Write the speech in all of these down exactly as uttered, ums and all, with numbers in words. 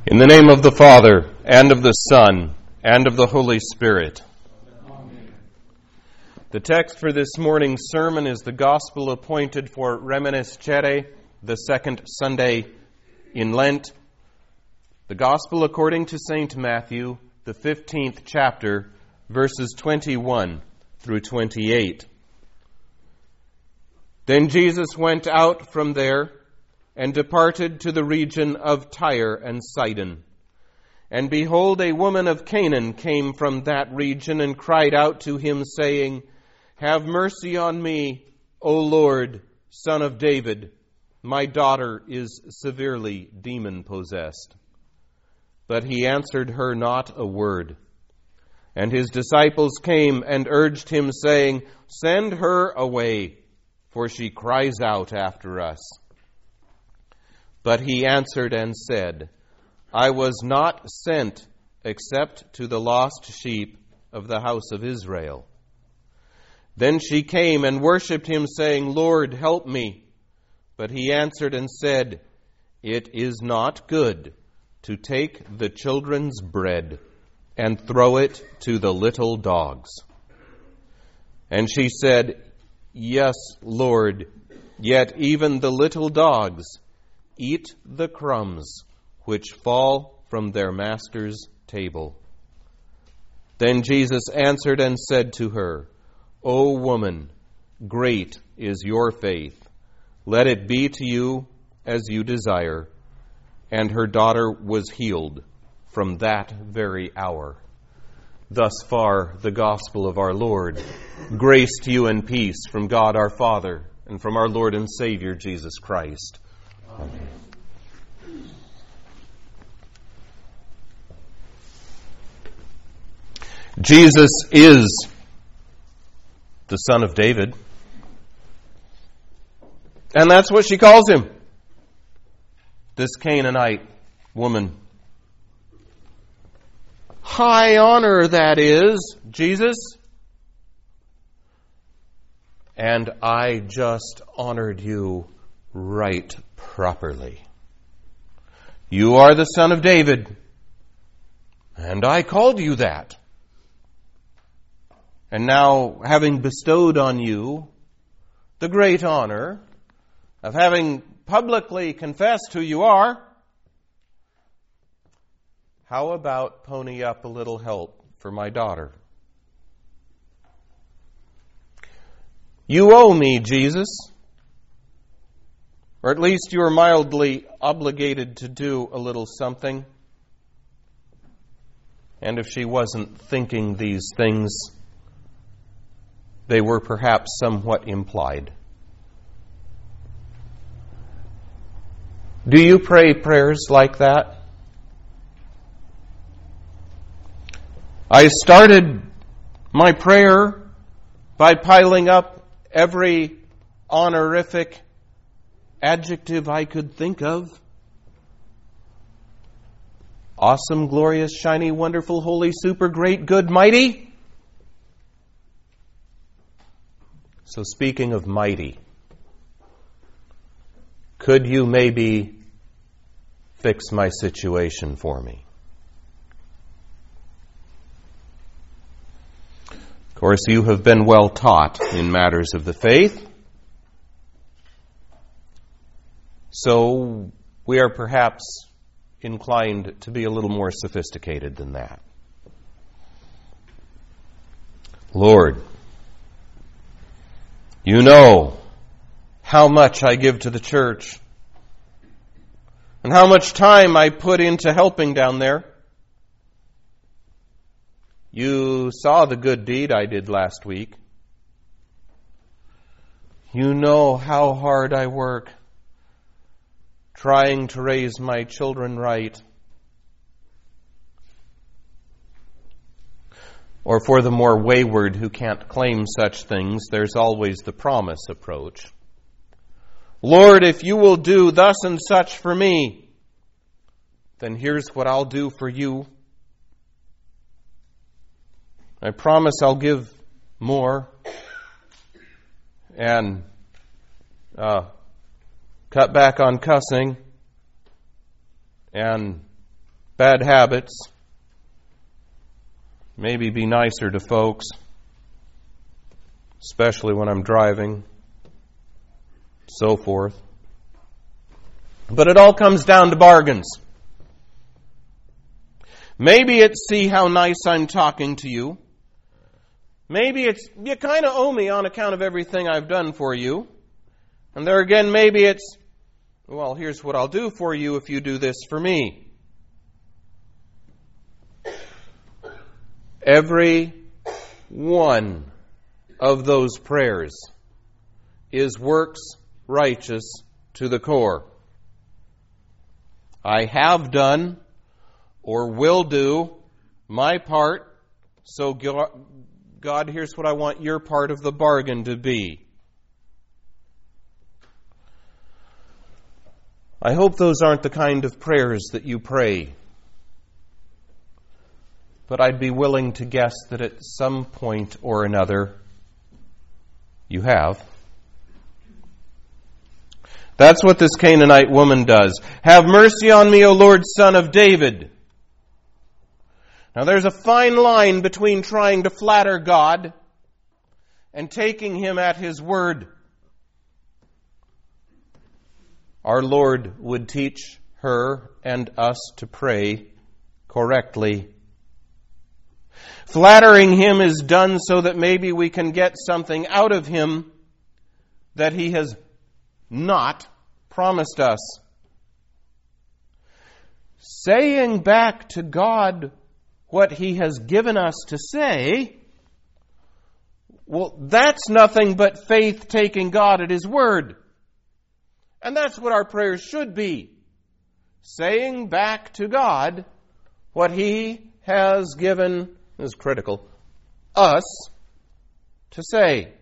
In the name of the Father, and of the Son, and of the Holy Spirit. Amen. The text for this morning's sermon is the Gospel appointed for Reminiscere, the second Sunday in Lent. The Gospel according to Saint Matthew, the fifteenth chapter, verses twenty-one through twenty-eight. Then Jesus went out from there and departed to the region of Tyre and Sidon. And behold, a woman of Canaan came from that region and cried out to him, saying, Have mercy on me, O Lord, Son of David. My daughter is severely demon-possessed. But he answered her not a word. And his disciples came and urged him, saying, Send her away, for she cries out after us. But he answered and said, I was not sent except to the lost sheep of the house of Israel. Then she came and worshipped him, saying, Lord, help me. But he answered and said, It is not good to take the children's bread and throw it to the little dogs. And she said, Yes, Lord, yet even the little dogs eat the crumbs which fall from their master's table. Then Jesus answered and said to her, O woman, great is your faith. Let it be to you as you desire. And her daughter was healed from that very hour. Thus far, the gospel of our Lord. Grace to you and peace from God our Father and from our Lord and Savior Jesus Christ. Amen. Jesus is the Son of David. And that's what she calls him. This Canaanite woman. High honor, that is, Jesus. And I just honored you right properly. You are the Son of David, and I called you that. And now, having bestowed on you the great honor of having publicly confessed who you are, how about pony up a little help for my daughter? You owe me, Jesus. Or at least you are mildly obligated to do a little something. And if she wasn't thinking these things, they were perhaps somewhat implied. Do you pray prayers like that? I started my prayer by piling up every honorific adjective I could think of. Awesome, glorious, shiny, wonderful, holy, super, great, good, mighty. So speaking of mighty, could you maybe fix my situation for me? Of course, you have been well taught in matters of the faith. So we are perhaps inclined to be a little more sophisticated than that. Lord, you know how much I give to the church and how much time I put into helping down there. You saw the good deed I did last week. You know how hard I work trying to raise my children right. Or for the more wayward who can't claim such things, there's always the promise approach. Lord, if you will do thus and such for me, then here's what I'll do for you. I promise I'll give more and uh, cut back on cussing and bad habits, maybe be nicer to folks, especially when I'm driving, so forth. But it all comes down to bargains. Maybe it's see how nice I'm talking to you. Maybe it's you kind of owe me on account of everything I've done for you. And there again, maybe it's, well, here's what I'll do for you if you do this for me. Every one of those prayers is works righteous to the core. I have done or will do my part, so God, here's what I want your part of the bargain to be. I hope those aren't the kind of prayers that you pray. But I'd be willing to guess that at some point or another, you have. That's what this Canaanite woman does. Have mercy on me, O Lord, Son of David. Now there's a fine line between trying to flatter God and taking Him at His word. Our Lord would teach her and us to pray correctly. Flattering Him is done so that maybe we can get something out of Him that He has not promised us. Saying back to God what He has given us to say, well, that's nothing but faith taking God at His word. And that's what our prayers should be. Saying back to God what He has given, this is critical, us to say.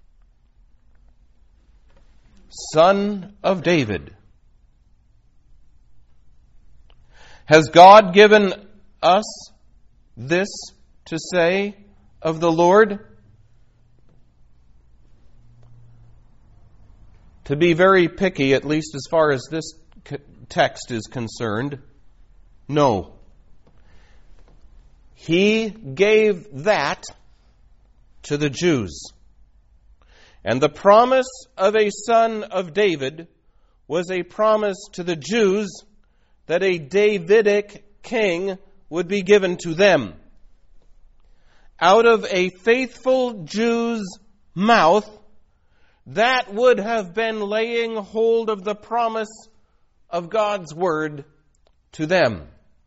Son of David. Has God given us this to say of the Lord? To be very picky, at least as far as this text is concerned, no. He gave that to the Jews. And the promise of a son of David was a promise to the Jews that a Davidic king would be given to them. Out of a faithful Jew's mouth, that would have been laying hold of the promise of God's word to them.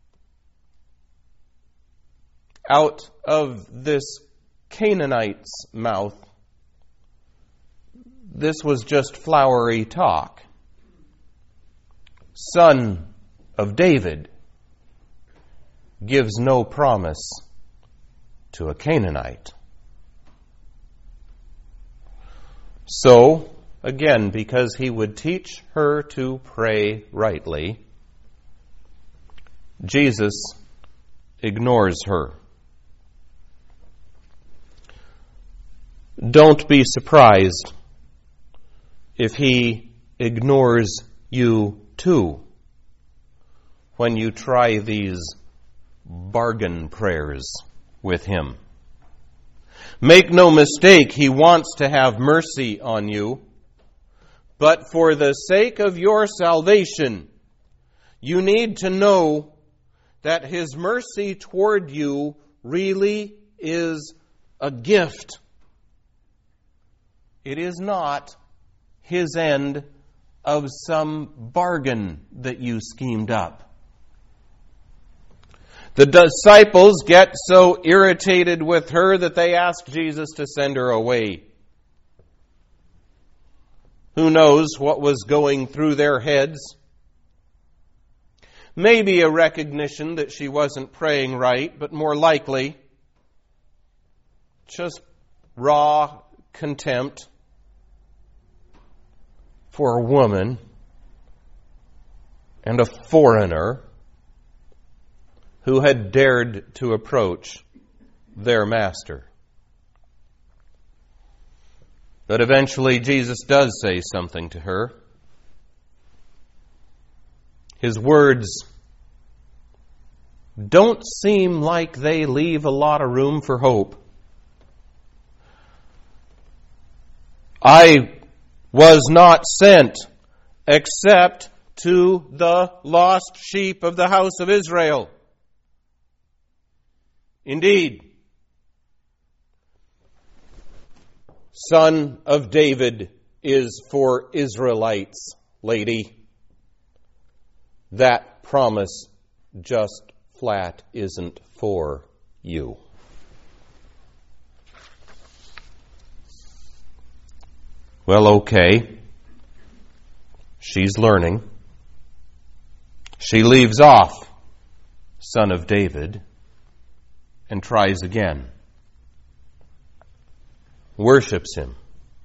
Out of this Canaanite's mouth, this was just flowery talk. Son of David gives no promise to a Canaanite. So, again, because he would teach her to pray rightly, Jesus ignores her. Don't be surprised if he ignores you too when you try these bargain prayers with him. Make no mistake, he wants to have mercy on you, but for the sake of your salvation, you need to know that his mercy toward you really is a gift. It is not his end of some bargain that you schemed up. The disciples get so irritated with her that they ask Jesus to send her away. Who knows what was going through their heads? Maybe a recognition that she wasn't praying right, but more likely, just raw contempt for a woman and a foreigner who had dared to approach their master. But eventually Jesus does say something to her. His words don't seem like they leave a lot of room for hope. I was not sent except to the lost sheep of the house of Israel. Indeed, Son of David is for Israelites, lady. That promise just flat isn't for you. Well, okay. She's learning. She leaves off Son of David and tries again. Worships him.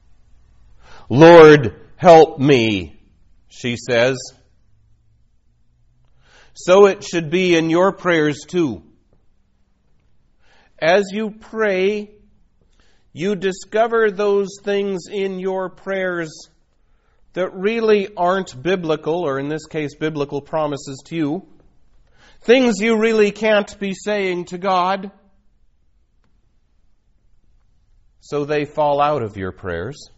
Lord, help me, she says. So it should be in your prayers too. As you pray, you discover those things in your prayers that really aren't biblical, or in this case, biblical promises to you. Things you really can't be saying to God. So they fall out of your prayers.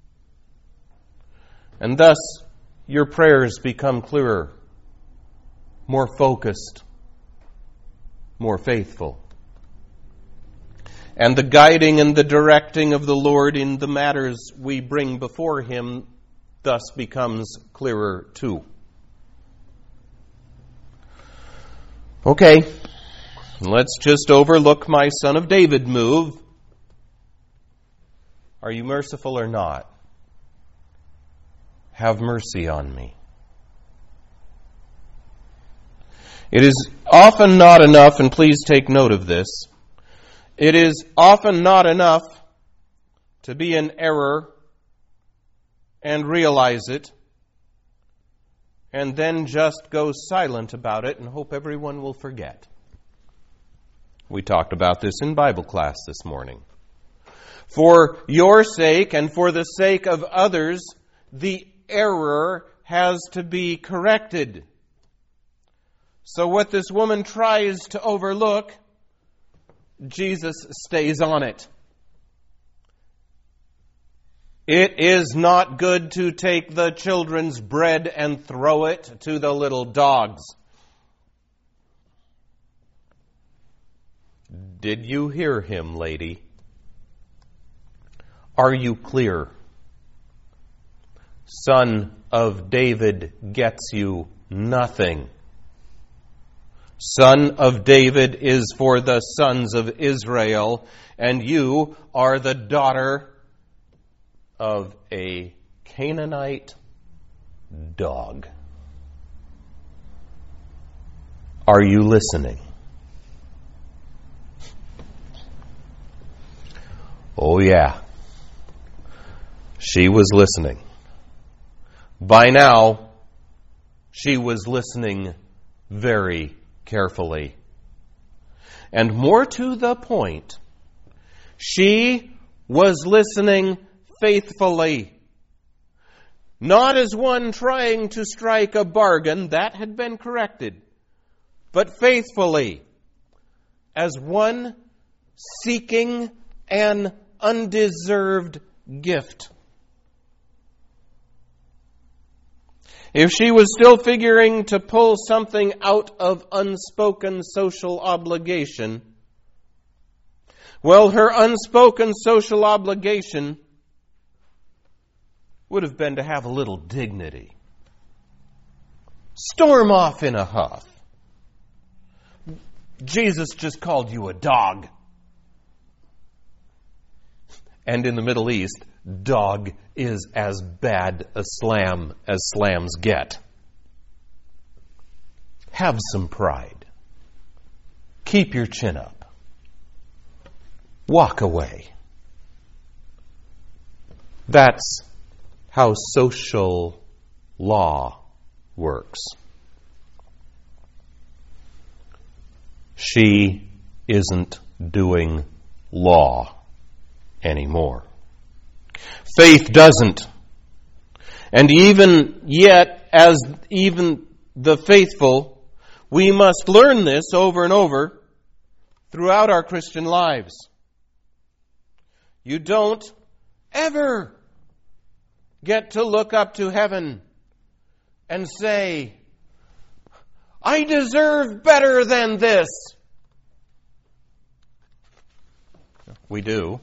And thus, your prayers become clearer, more focused, more faithful. And the guiding and the directing of the Lord in the matters we bring before Him thus becomes clearer too. Okay, let's just overlook my Son of David move. Are you merciful or not? Have mercy on me. It is often not enough, and please take note of this, it is often not enough to be in error and realize it, and then just go silent about it and hope everyone will forget. We talked about this in Bible class this morning. For your sake and for the sake of others, the error has to be corrected. So what this woman tries to overlook, Jesus stays on it. It is not good to take the children's bread and throw it to the little dogs. Did you hear him, lady? Are you clear? Son of David gets you nothing. Son of David is for the sons of Israel, and you are the daughter of a Canaanite dog. Are you listening? Oh yeah. She was listening. By now, she was listening very carefully. And more to the point, she was listening faithfully. Not as one trying to strike a bargain, that had been corrected, but faithfully, as one seeking an undeserved gift. If she was still figuring to pull something out of unspoken social obligation, well, her unspoken social obligation would have been to have a little dignity. Storm off in a huff. Jesus just called you a dog. And in the Middle East, dog is as bad a slam as slams get. Have some pride. Keep your chin up. Walk away. That's how social law works. She isn't doing law anymore. Faith doesn't. And even yet, as even the faithful We must learn this over and over throughout our Christian lives. You don't ever get to look up to heaven and say, I deserve better than this. We do.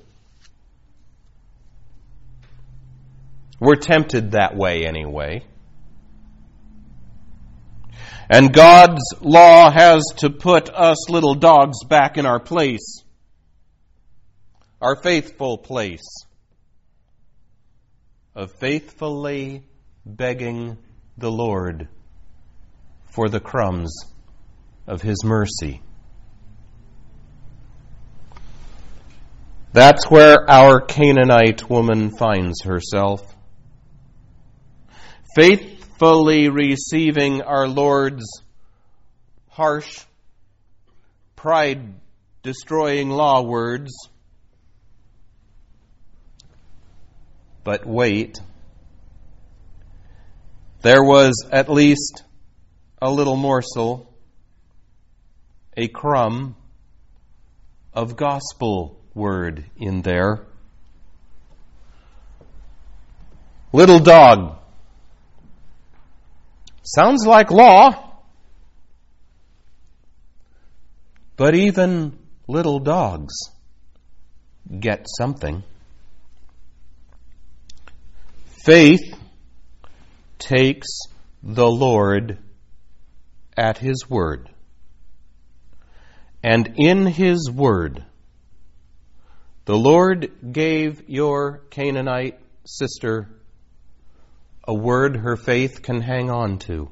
We're tempted that way anyway. And God's law has to put us little dogs back in our place, our faithful place of faithfully begging the Lord for the crumbs of His mercy. That's where our Canaanite woman finds herself. Faithfully receiving our Lord's harsh, pride-destroying law words. But wait, there was at least a little morsel, a crumb of gospel word in there. Little dog. Sounds like law. But even little dogs get something. Faith takes the Lord at His word. And in His word, the Lord gave your Canaanite sister a word her faith can hang on to.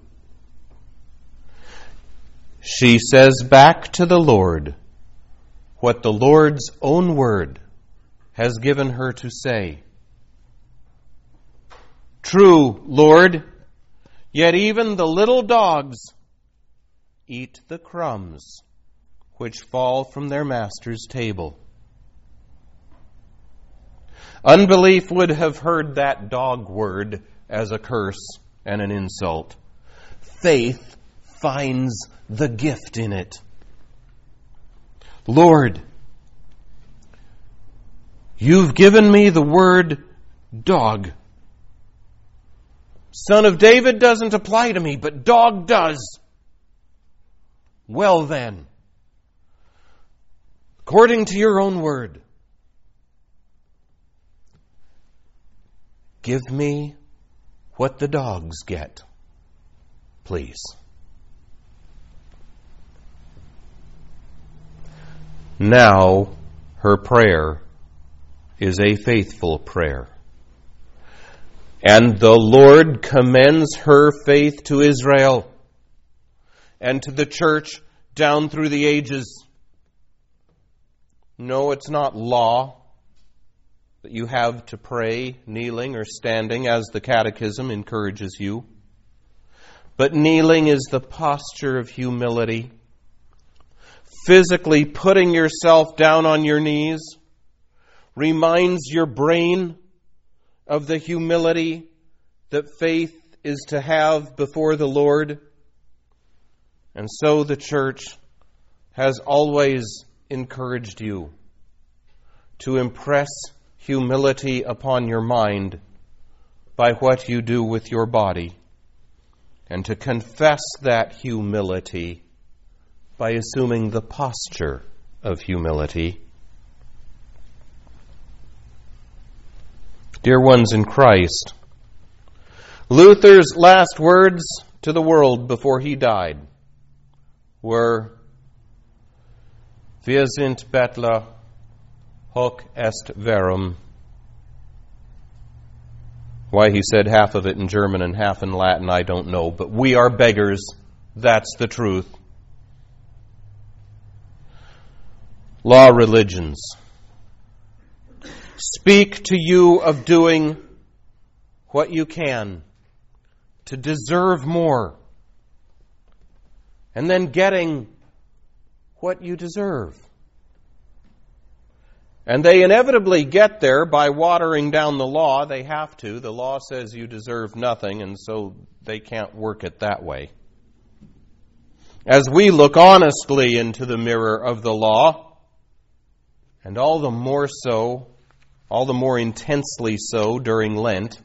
She says back to the Lord what the Lord's own word has given her to say. True, Lord, yet even the little dogs eat the crumbs which fall from their master's table. Unbelief would have heard that dog word as a curse and an insult. Faith finds the gift in it. Lord, you've given me the word dog. Son of David doesn't apply to me, but dog does. Well then, according to your own word, give me what the dogs get, please. Now, her prayer is a faithful prayer. And the Lord commends her faith to Israel and to the church down through the ages. No, it's not law that you have to pray kneeling or standing, as the Catechism encourages you. But kneeling is the posture of humility. Physically putting yourself down on your knees reminds your brain of the humility that faith is to have before the Lord. And so the church has always encouraged you to impress humility upon your mind by what you do with your body, and to confess that humility by assuming the posture of humility. Dear ones in Christ, Luther's last words to the world before he died were, Wir sind Bettler, hoc est verum. Why he said half of it in German and half in Latin, I don't know, but we are beggars, that's the truth. Law religions speak to you of doing what you can to deserve more, and then getting what you deserve. And they inevitably get there by watering down the law. They have to. The law says you deserve nothing, and so they can't work it that way. as we look honestly into the mirror of the law, and all the more so, all the more intensely so during Lent,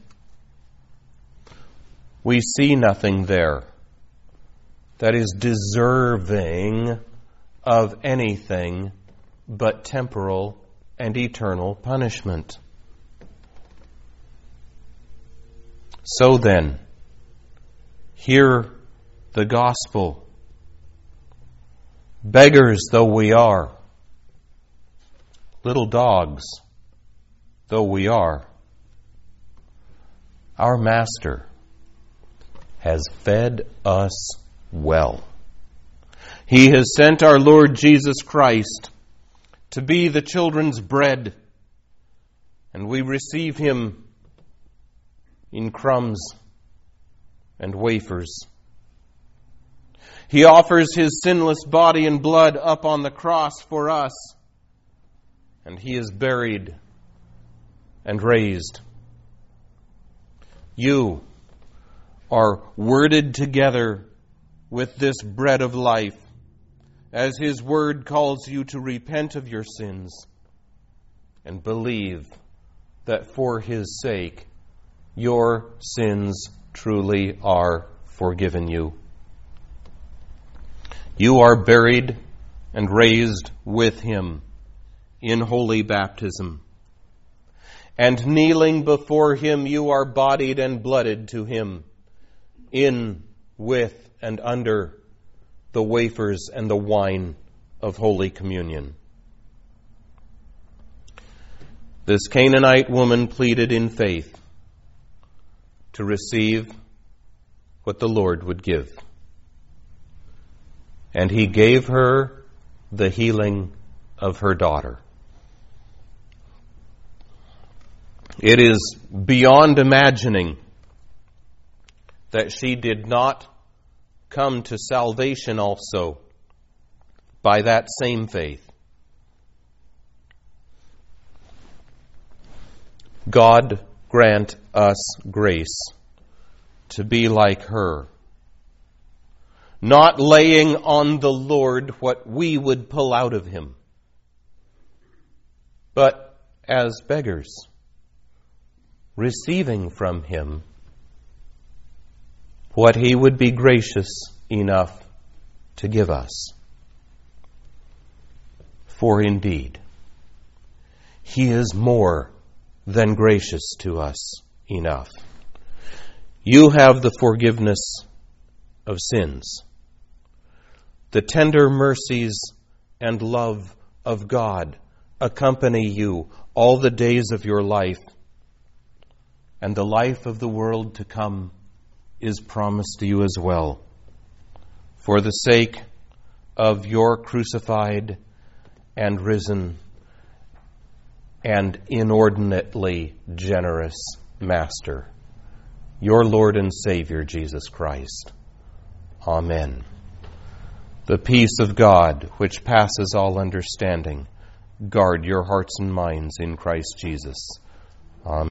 we see nothing there that is deserving of anything but temporal and eternal punishment. So then, hear the gospel. Beggars though we are, little dogs though we are, our Master has fed us well. He has sent our Lord Jesus Christ to be the children's bread, and we receive Him in crumbs and wafers. He offers His sinless body and blood up on the cross for us, and He is buried and raised. You are worded together with this bread of life, as His word calls you to repent of your sins and believe that for His sake your sins truly are forgiven you. You are buried and raised with Him in holy baptism. And kneeling before Him, you are bodied and blooded to Him in, with, and under the wafers and the wine of Holy Communion. This Canaanite woman pleaded in faith to receive what the Lord would give. And He gave her the healing of her daughter. It is beyond imagining that she did not come to salvation also by that same faith. God grant us grace to be like her, not laying on the Lord what we would pull out of Him, but as beggars, receiving from Him what He would be gracious enough to give us. For indeed, He is more than gracious to us enough. You have the forgiveness of sins, the tender mercies and love of God accompany you all the days of your life, and the life of the world to come is promised to you as well, for the sake of your crucified and risen and inordinately generous Master, your Lord and Savior, Jesus Christ. Amen. The peace of God, which passes all understanding, guard your hearts and minds in Christ Jesus. Amen.